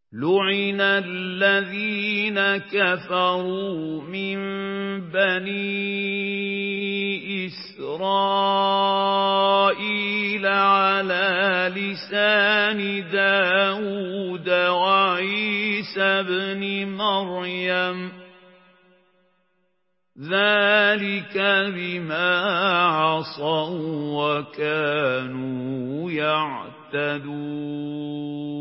لُعِنَ الَّذِينَ كَفَرُوا مِن بَنِي إِسْرَائِيلَ عَلَىٰ لِسَانِ دَاوُودَ وَعِيسَى ابْنِ مَرْيَمَ ۚ ذَٰلِكَ بِمَا عَصَوا وَّكَانُوا يَعْتَدُونَ